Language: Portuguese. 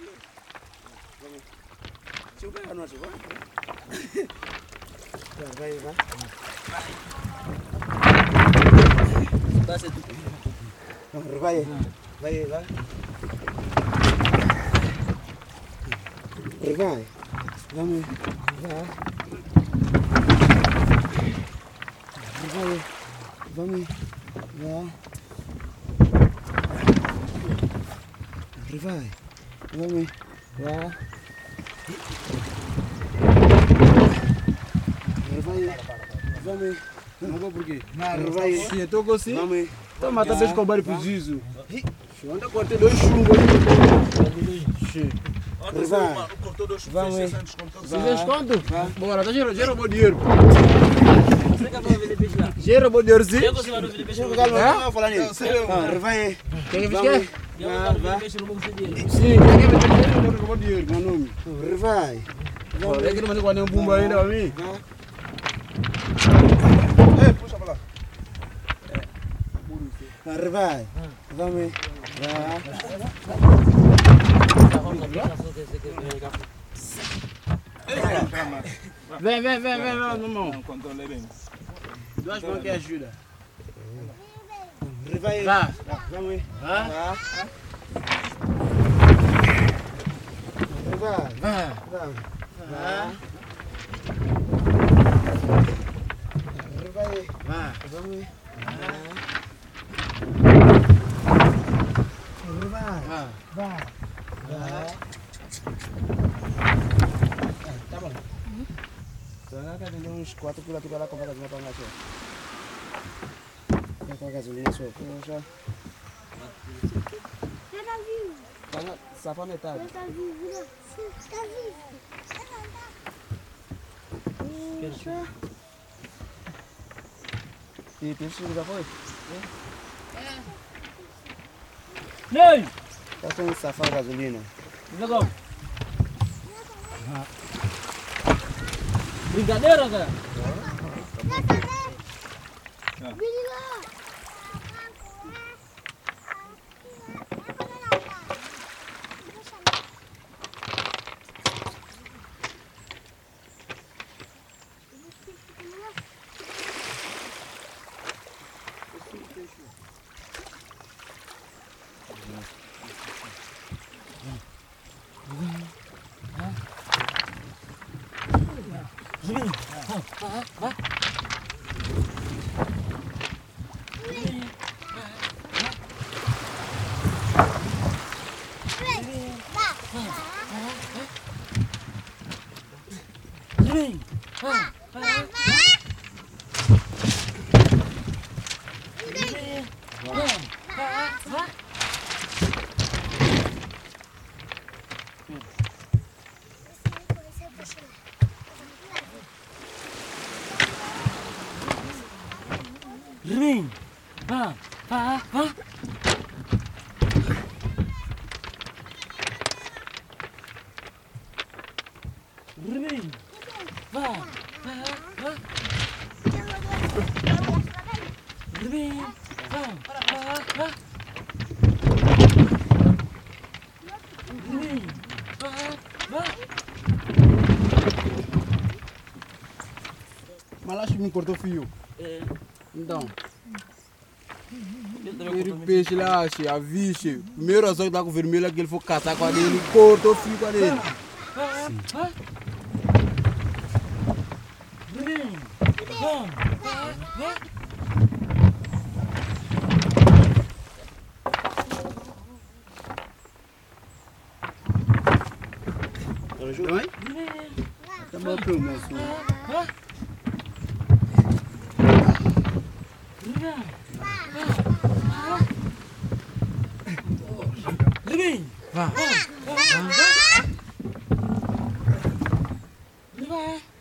Chupa não chupa. Vai. Passa tu. Vai. Vai. Vamos. Vai. Vamos. Vai. Vai. Vamos. Vai. Vamos. Não vou por quê? Vai. Sim, eu estou assim. Vamos. Então mata beijo com o barulho preciso. Anda cortei 2 chumbos. Vai. Cortou 2 chumbos. Vamos. Desconto? Bora, gera bom dinheiro. Gera bom dinheiro, sim. Calma, não falar nisso. Vai. Quem que quer? Sim, quem quer bom dinheiro, meu nome. Vai. É que não vai ter nenhum bumbo ainda para mim. Puxa para lá. Vai. Vamos. Vem, irmão. Controle bem. 2 mãos que ajuda. Vai. Vamos. Tá bom. Será que tem uns 4 kg para lá comprar gasolina para nós? Vai com a gasolina só. Tá vivo. Só para metade. Tá vivo. Tá vivo. E tem que já foi? Ei! Tá com um safão gasolina. Legal. Brincadeira, cara? Ring. Malacho me cortou fio. Então. Ele Peixe lá, a vixe. Primeiro azul que tá com vermelho, que ele foi caçar com a dele, cortou fio com a dele. Vai? Tá bom, meu moço. Vai.